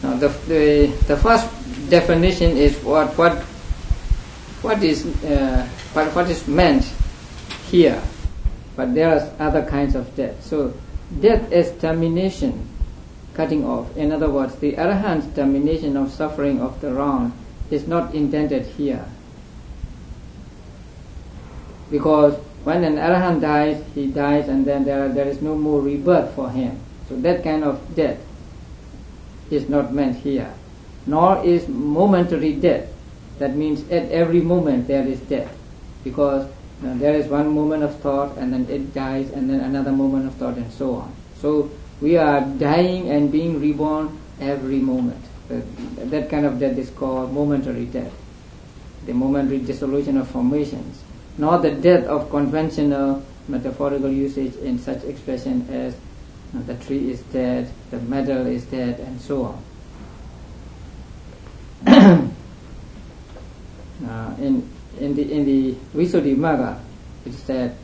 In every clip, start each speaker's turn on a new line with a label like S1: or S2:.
S1: Now the first definition is what is meant here, but there are other kinds of death. So death is termination, cutting off. In other words, the Arahant's termination of suffering of the wrong is not intended here, because when an Arahant dies, he dies, and then there is no more rebirth for him. So that kind of death is not meant here. Nor is momentary death. That means at every moment there is death, because there is one moment of thought and then it dies, and then another moment of thought, and so on. So we are dying and being reborn every moment. That kind of death is called momentary death, the momentary dissolution of formations. Not the death of conventional metaphorical usage in such expression as the tree is dead, the metal is dead, and so on. In the Visuddhimagga, it said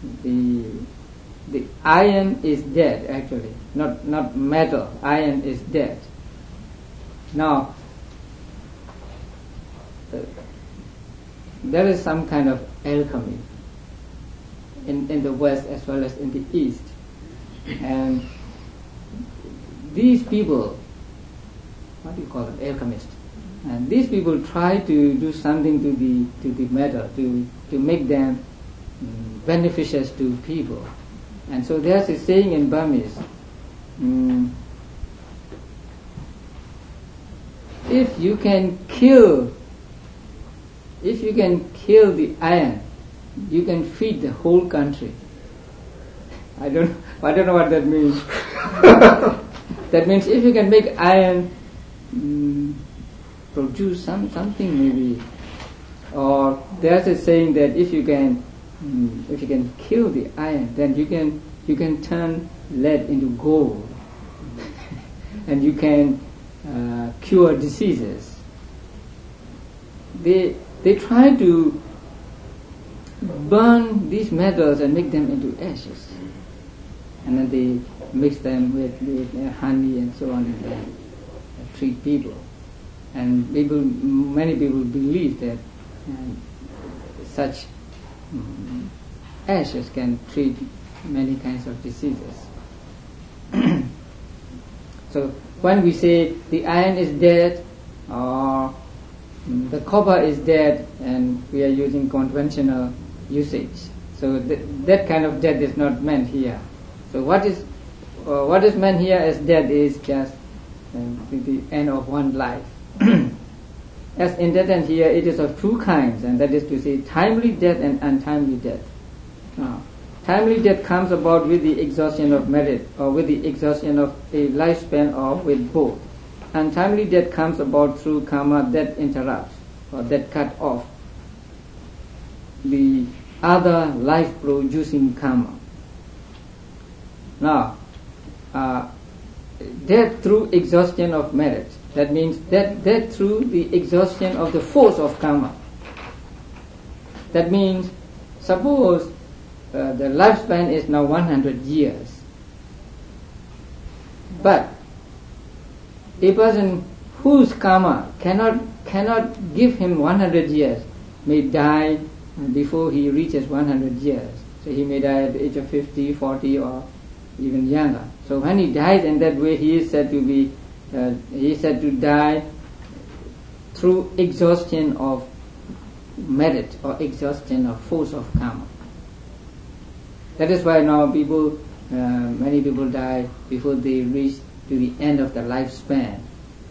S1: the iron is dead, actually, not metal. Iron is dead. Now, there is some kind of alchemy in the West as well as in the East, and these people, what do you call them, alchemists, and these people try to do something to the metal to make them beneficious to people. And so there's a saying in Burmese, if you can kill the iron, you can feed the whole country. I don't know what that means. That means if you can make iron produce something maybe, or there's a saying that if you can kill the iron, then you can turn lead into gold, and you can cure diseases. They try to burn these metals and make them into ashes, and then they mix them with honey and so on, and then treat people. And many people believe that such ashes can treat many kinds of diseases. So when we say the iron is dead, or the copper is dead, and we are using conventional usage, so that kind of death is not meant here. So what is meant here as death is just the end of one life. As intended here, it is of two kinds, and that is to say timely death and untimely death. Timely death comes about with the exhaustion of merit, or with the exhaustion of a lifespan, or with both. Untimely death comes about through karma that interrupts, or that cut off the other life-producing karma. Now, death through exhaustion of merit, that means death through the exhaustion of the force of karma. That means, suppose the lifespan is now 100 years, but a person whose karma cannot give him 100 years may die before he reaches 100 years. So he may die at the age of 50, 40, or even younger. So when he dies in that way, he is said to die through exhaustion of merit, or exhaustion of force of karma. That is why now many people die before they reach to the end of their lifespan.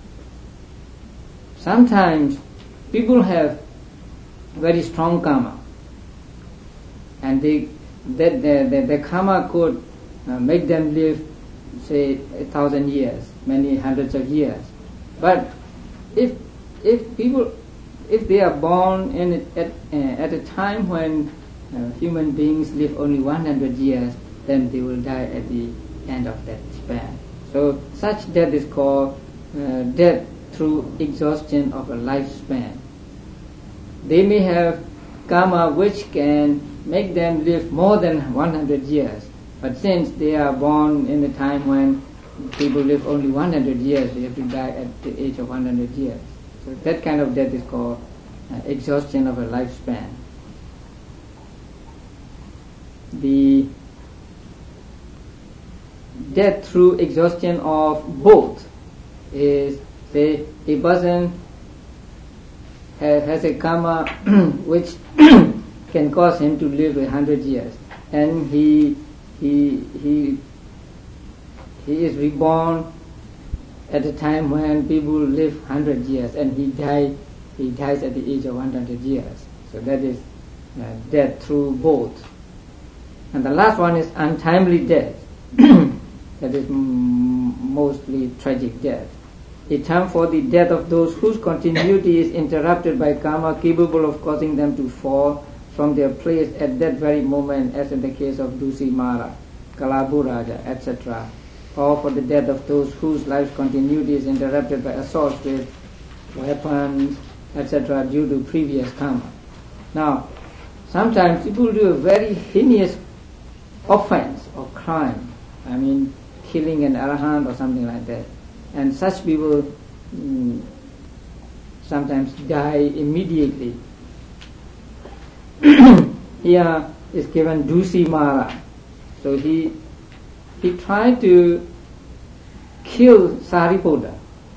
S1: Sometimes people have very strong karma, and the karma could make them live, say, 1,000 years, many hundreds of years. But if they are born at a time when human beings live only 100 years, then they will die at the end of that span. So such death is called death through exhaustion of a lifespan. They may have karma which can make them live more than 100 years, but since they are born in the time when people live only 100 years, they have to die at the age of 100 years. So that kind of death is called exhaustion of a lifespan. The death through exhaustion of both is, say, a person has a karma which can cause him to live 100 years, and he is reborn at a time when people live 100 years, and he dies at the age of 100 years. So that is death through both. And the last one is untimely death. That is mostly tragic death. A term for the death of those whose continuity is interrupted by karma capable of causing them to fall from their place at that very moment, as in the case of Dusi Mara, Kalabu Raja, etc. Or for the death of those whose life's continuity is interrupted by assaults with weapons, etc. due to previous karma. Now, sometimes people do a very heinous offense or crime, killing an arahant or something like that, and such people sometimes die immediately. Here is given Dusi Mara. So he tried to kill Sariputta.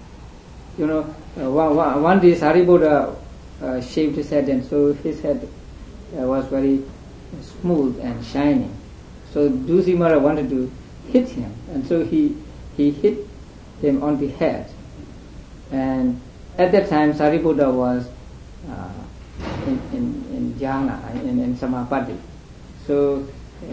S1: One day Sariputta shaved his head, and so his head was very smooth and shining. So Dusi Mara wanted to hit him, and so he hit him on the head. And at that time Sariputta was in jhana, in samapatti. So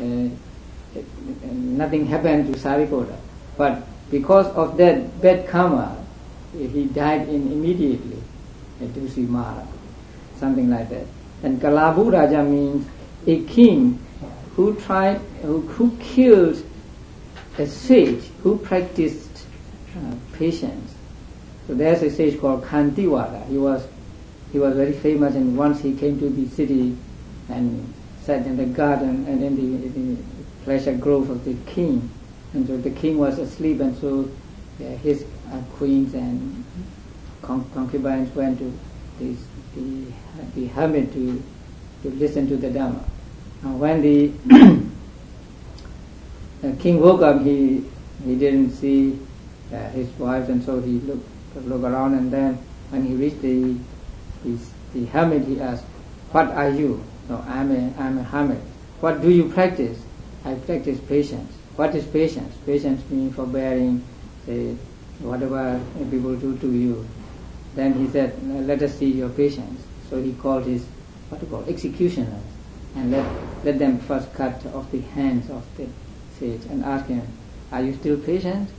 S1: nothing happened to Sariputta. But because of that bad karma, he died immediately at Dusi Mara, something like that. And Kalabu Raja means a king who killed a sage who practiced patience. So there's a sage called Khantiwala. He was very famous, and once he came to the city and sat in the garden and in the pleasure grove of the king. And so the king was asleep, and so his queens and concubines went to the hermit to listen to the Dhamma. Now when the king woke up, he didn't see his wife, and so he looked around, and then when he reached the hermit, he asked, "What are you?" "No, I'm a hermit." "What do you practice?" "I practice patience." "What is patience?" "Patience means forbearing, whatever people do to you." Then he said, "Let us see your patience." So he called his executioners, and let them first cut off the hands of the sage and ask him, "Are you still patient?"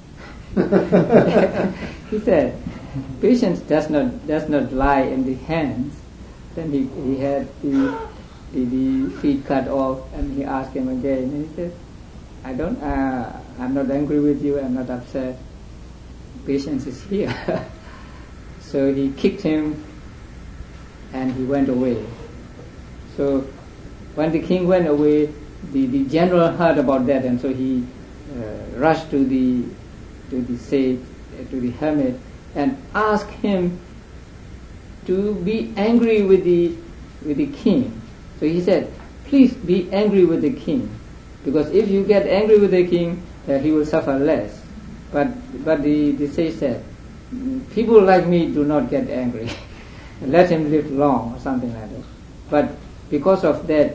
S1: He said, "Patience does not lie in the hands." Then he had the feet cut off, and he asked him again, and he said, I'm not angry with you, I'm not upset. Patience is here. So he kicked him, and he went away. So when the king went away, the general heard about that, and so he rushed to the sage, to the hermit, and asked him to be angry with the king. So he said, "Please be angry with the king, because if you get angry with the king, he will suffer less." But the sage said, "People like me do not get angry. Let him live long," or something like that. But because of that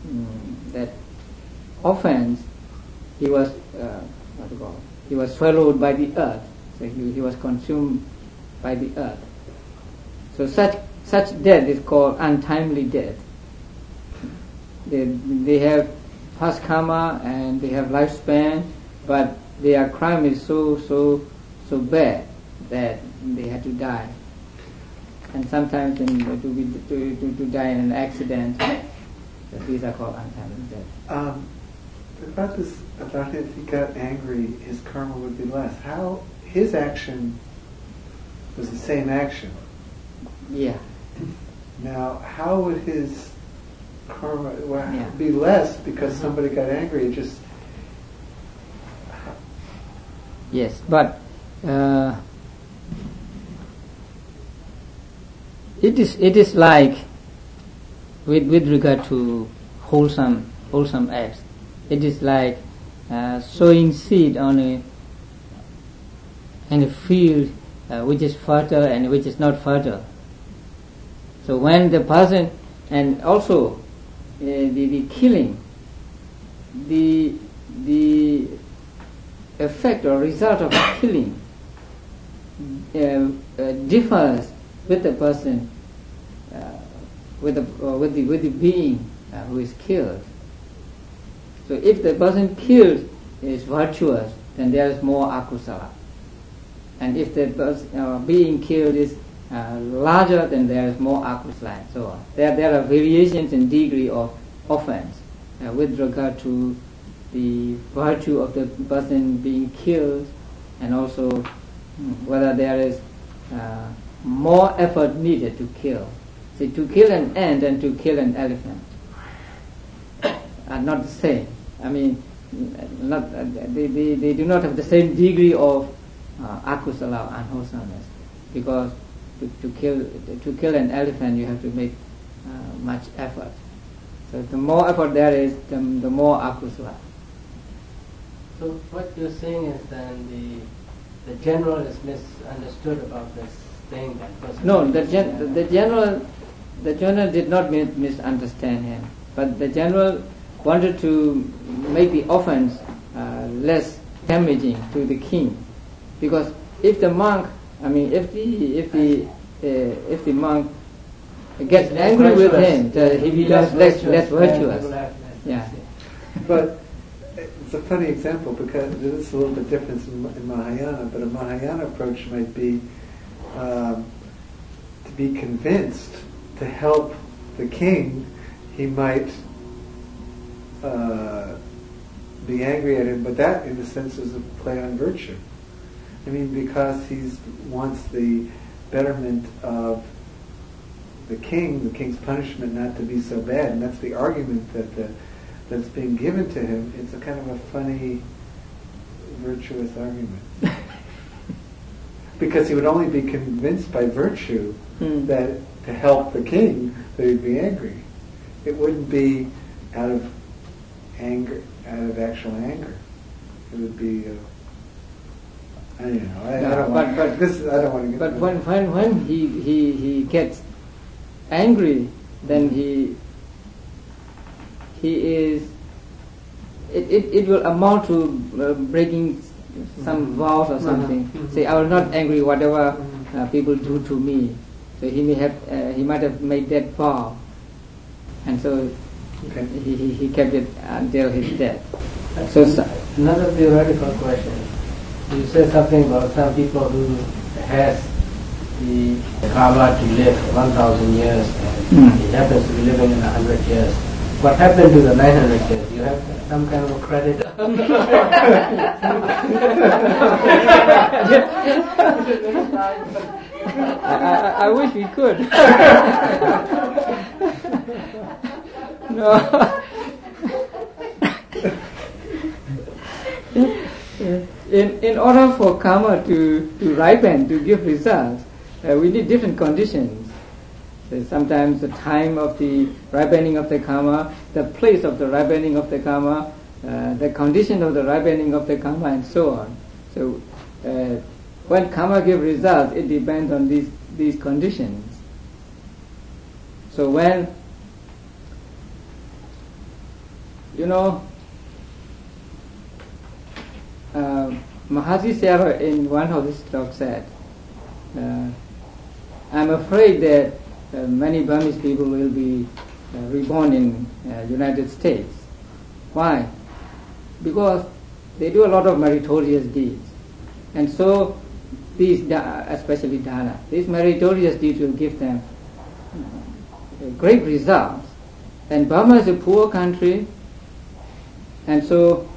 S1: offense, he was swallowed by the earth. So he was consumed by the earth. So such death is called untimely death. They have past karma and they have lifespan, but their crime is so bad that they had to die. And sometimes to die in an accident. So these are called untimely death.
S2: About if he got angry, his karma would be less. How his action was the same action?
S1: Yeah.
S2: Now, how would his karma be less because somebody got angry?
S1: Yes, but it is like with regard to wholesome acts. It is like sowing seed in a field which is fertile and which is not fertile. So when the person, and also the killing, the effect or result of killing differs with the person, with the being who is killed. So if the person killed is virtuous, then there is more akusala. And if the being killed is larger, then there is more akusala, and so on. There are variations in degree of offense with regard to the virtue of the person being killed, and also whether there is more effort needed to kill. See, to kill an ant and to kill an elephant are not the same. I mean, they do not have the same degree of akusala, unwholesomeness, because to kill an elephant you have to make much effort. So the more effort there is, the more akusala.
S3: So what you're saying is then the general is misunderstood about this thing that person.
S1: No, the general did not misunderstand him, but the general wanted to make the offense less damaging to the king, because if the monk, I mean, if the monk gets angry with him, he becomes less virtuous. Yeah.
S2: But it's a funny example because it is a little bit different in Mahayana, but a Mahayana approach might be to be convinced to help the king. He might be angry at him, but that in a sense is a play on virtue. I mean, because he wants the betterment of the king's punishment not to be so bad, and that's the argument that's being given to him. It's a kind of a funny, virtuous argument. Because he would only be convinced by virtue that to help the king that he'd be angry. It wouldn't be out of anger, out of actual anger. It would be. I don't know. I don't want to get.
S1: But when he gets angry, then he is. It will amount to breaking some vows or something. Say, I will not angry whatever people do to me. So he might have made that vow, and so he kept it until his death. So
S3: another theoretical question. You said something about some people who has the karma to live 1,000 years, and he happens to be living in 100 years. What happened to the 900 years? You have some kind of a credit?
S1: I wish we could. No. In order for karma to ripen, to give results, we need different conditions. So sometimes the time of the ripening of the karma, the place of the ripening of the karma, the condition of the ripening of the karma, and so on. So when karma gives results, it depends on these conditions. So when, Mahasi Sayadaw in one of his talks said, I'm afraid that many Burmese people will be reborn in United States. Why? Because they do a lot of meritorious deeds. And so these, especially dana, these meritorious deeds will give them great results. And Burma is a poor country, and so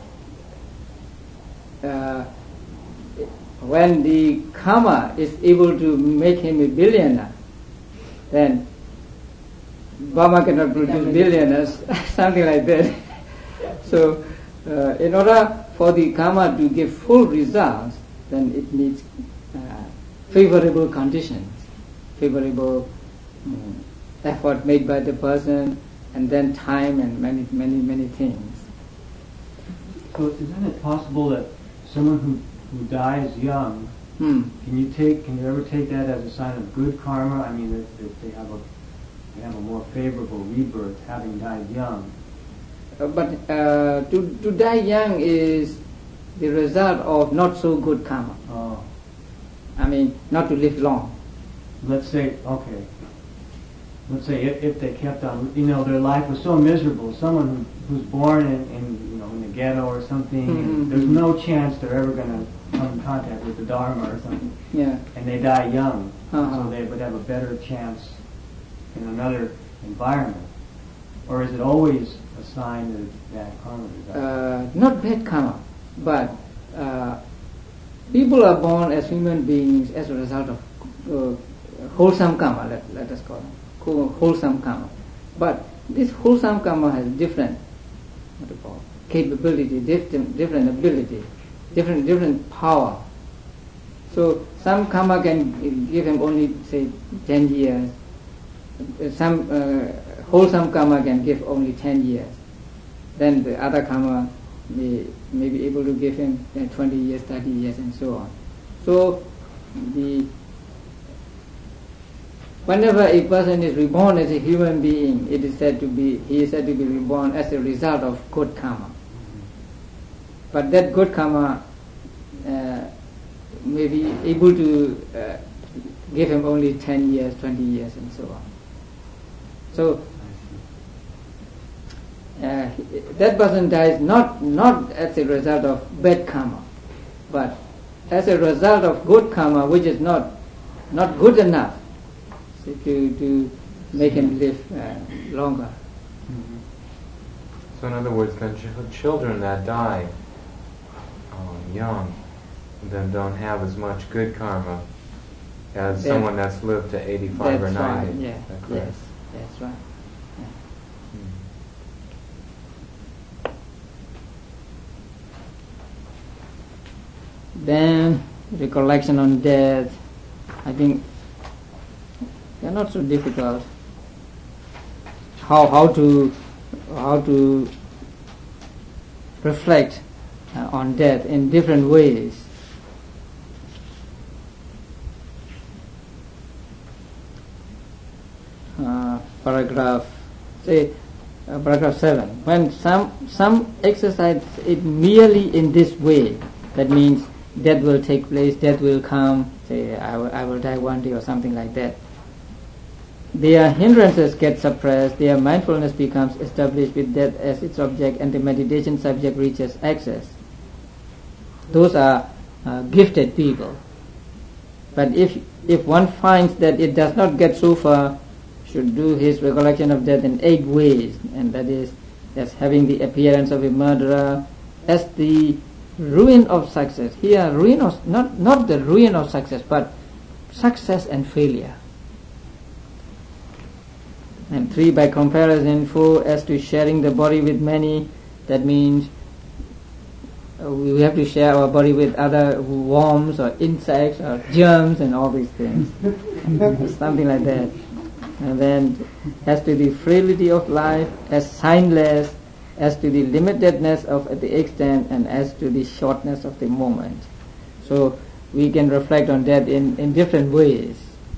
S1: when the karma is able to make him a billionaire, then Burma cannot produce billionaires, something like that. So in order for the karma to give full results, then it needs favorable conditions, favorable effort made by the person, and then time and many things.
S4: So isn't it possible that someone who dies young, can you ever take that as a sign of good karma? I mean, that they have a more favorable rebirth having died young.
S1: But to die young is the result of not so good karma.
S4: Oh.
S1: I mean, not to live long.
S4: Let's say if they kept on, their life was so miserable. Someone who's born in the ghetto or something, and there's no chance they're ever going to come in contact with the Dharma or something.
S1: Yeah.
S4: And they die young, so they would have a better chance in another environment. Or is it always a sign of bad karma?
S1: Not bad karma, but people are born as human beings as a result of wholesome karma, let us call it. Wholesome karma. But this wholesome karma has different capability, different ability, different power. So some karma can give him only, say, 10 years. Some wholesome karma can give only 10 years. Then the other karma may be able to give him 20 years, 30 years, and so on. So whenever a person is reborn as a human being, he is said to be reborn as a result of good karma. But that good karma may be able to give him only 10 years, 20 years, and so on. So that person dies not as a result of bad karma, but as a result of good karma, which is not good enough to make him live longer.
S5: So in other words, then children that die young then don't have as much good karma as someone that's lived to 85 or 90.
S1: Right, yeah. Yes, that's right. Yeah. Then recollection on death, I think they're not so difficult. How to reflect on death in different ways. Paragraph 7. When some exercise it merely in this way, that means death will take place, death will come. Say I will die one day or something like that. Their hindrances get suppressed, their mindfulness becomes established with death as its object, and the meditation subject reaches access. Those are gifted people. But if one finds that it does not get so far, should do his recollection of death in 8 ways, and that is as having the appearance of a murderer, as the ruin of success. Here, ruin of not the ruin of success, but success and failure. And 3, by comparison. 4, as to sharing the body with many. That means we have to share our body with other worms or insects or germs and all these things. Something like that. And then as to the frailty of life, as signless, as to the limitedness of the extent, and as to the shortness of the moment. So we can reflect on that in different ways.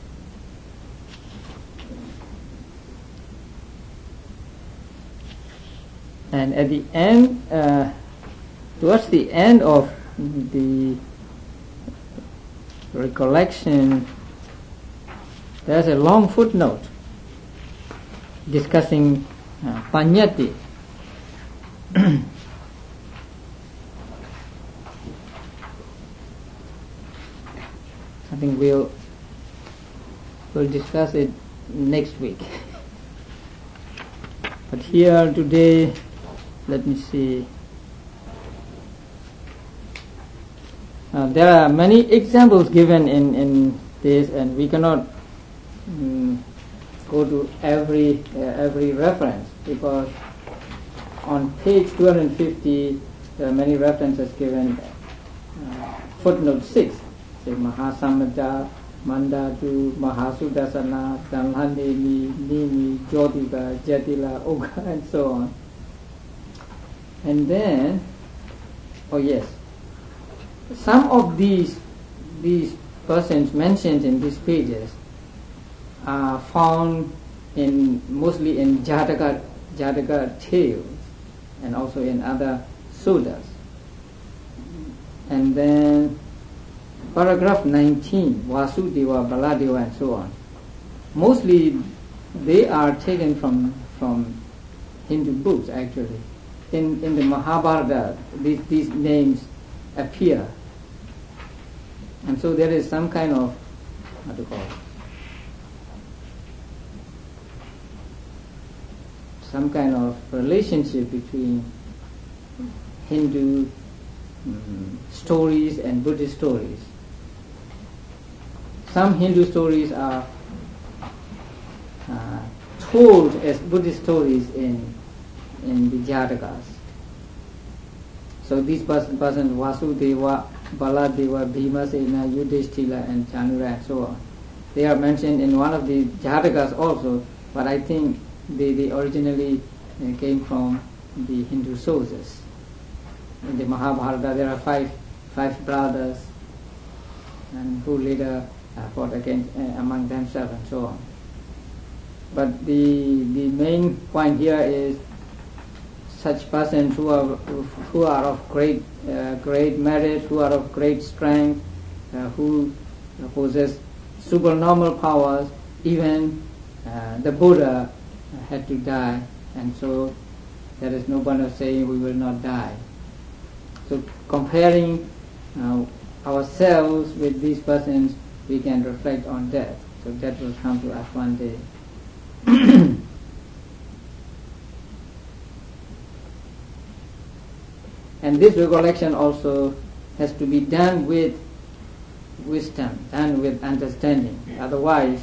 S1: And at the end, towards the end of the recollection, there's a long footnote discussing Panyati. I think we'll discuss it next week. But here today, let me see. There are many examples given in this, and we cannot go to every reference, because on page 250 there are many references given footnote 6, say Mahasamada, Mandatu, Mahasudasana, Damhanemi, Nimi, Jyotika, Jatila, Oga, and so on. And then, oh yes, some of these persons mentioned in these pages are found mostly in Jataka tales and also in other suttas. And then paragraph 19, Vasudeva, Baladeva, and so on. Mostly they are taken from Hindu books actually. In the Mahabharata, these names appear. And so there is some kind of, what to call it, some kind of relationship between Hindu stories and Buddhist stories. Some Hindu stories are told as Buddhist stories in the Jatakas. So these persons, Vasudeva, Baladeva, Bhimasena, Yudhishthira, and Chanura, and so on, they are mentioned in one of the Jatakas also, but I think they originally came from the Hindu sources. In the Mahabharata there are five brothers, and who later fought against among themselves and so on. But the main point here is such persons who are of great merit, who are of great strength, who possess supernormal powers. Even the Buddha had to die, and so there is no point of saying we will not die. So comparing ourselves with these persons, we can reflect on death. So that will come to us one day. And this recollection also has to be done with wisdom, done with understanding. Otherwise,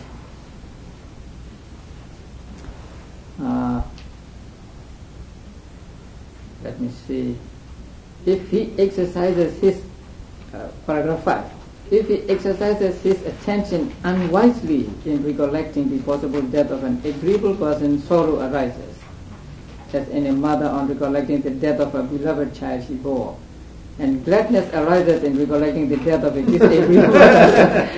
S1: let me see. If he exercises his, paragraph 5, if he exercises his attention unwisely in recollecting the possible death of an agreeable person, sorrow arises, as in a mother on recollecting the death of a beloved child she bore. And gladness arises in recollecting the death of a disagreeable person,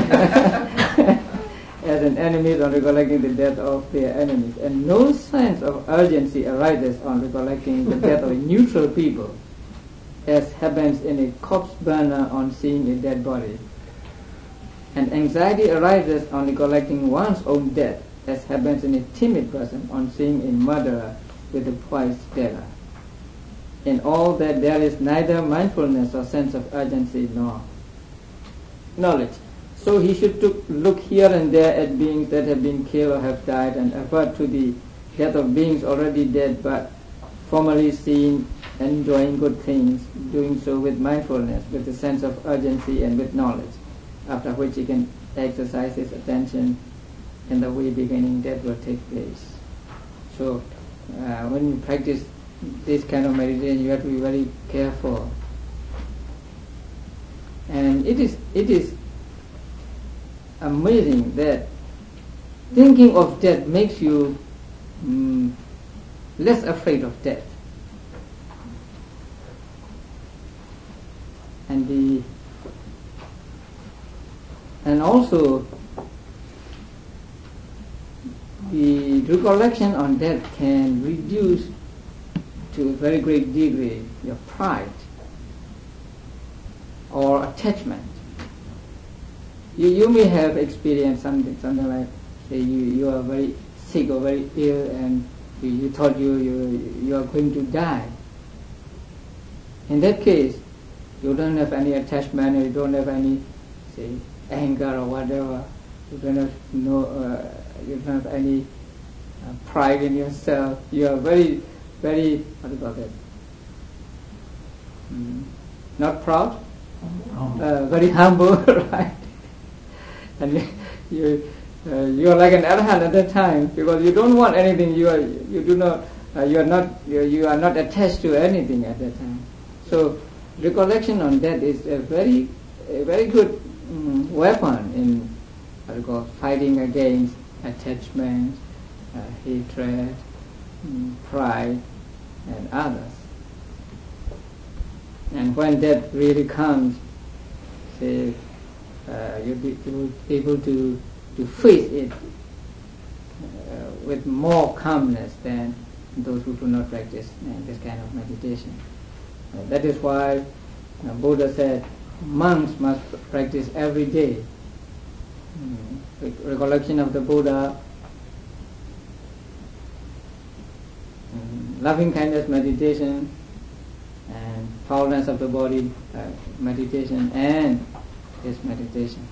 S1: as an enemy on recollecting the death of their enemies. And no sense of urgency arises on recollecting the death of a neutral people, as happens in a corpse burner on seeing a dead body. And anxiety arises on recollecting one's own death, as happens in a timid person on seeing a murderer with a poised dagger. In all that there is neither mindfulness or sense of urgency nor knowledge. So he should look here and there at beings that have been killed or have died, and avert to the death of beings already dead but formerly seen, enjoying good things, doing so with mindfulness, with a sense of urgency and with knowledge, after which he can exercise his attention in the way beginning that will take place. So when you practice this kind of meditation, you have to be very careful. And it is amazing that thinking of death makes you less afraid of death. And also the recollection on death can reduce to a very great degree your pride or attachment. You may have experienced something like, say, you are very sick or very ill, and you thought you are going to die. In that case, you don't have any attachment, you don't have any, say, anger or whatever. You don't have you don't have any pride in yourself. You are very, very, what do you call that? Not proud, very humble, right? And you are like an arhat at that time, because you don't want anything. You are not attached to anything at that time. So recollection on that is a very good weapon in what we call fighting against attachment, hatred, pride, and others. And when that really comes, say, you'll be able to face it with more calmness than those who do not practice this kind of meditation. That is why Buddha said monks must practice every day. Recollection of the Buddha, loving kindness meditation, and foulness of the body meditation, and this meditation.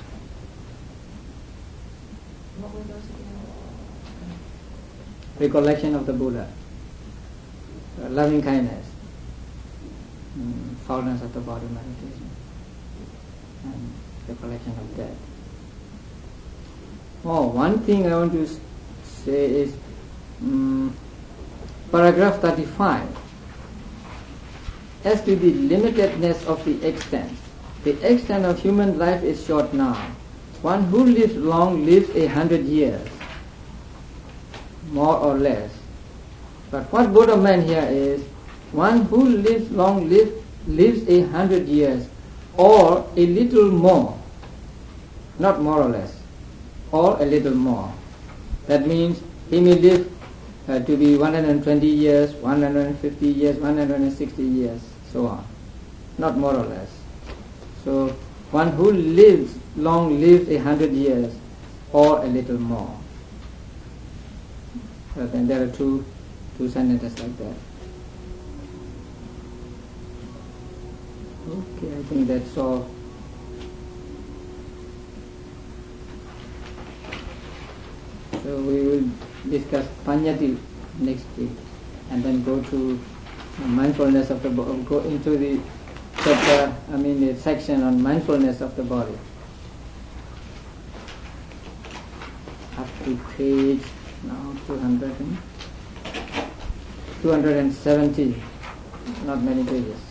S6: What were those again?
S1: Recollection of the Buddha, loving kindness, foulness of the body meditation, and recollection of death. One thing I want to say is paragraph 35. As to the limitedness of the extent of human life is short now. One who lives long lives 100 years, more or less. But what Buddha meant here is, one who lives long lives 100 years, or a little more, not more or less, or a little more. That means he may live to be 120 years, 150 years, 160 years, so on. Not more or less. So one who lives long lives 100 years, or a little more. So then there are two sentences like that. Okay, I think that's all. So we will discuss Panyati next week, and then go to mindfulness of the body, go into the chapter, the section on mindfulness of the body. Up to page now 270, not many pages.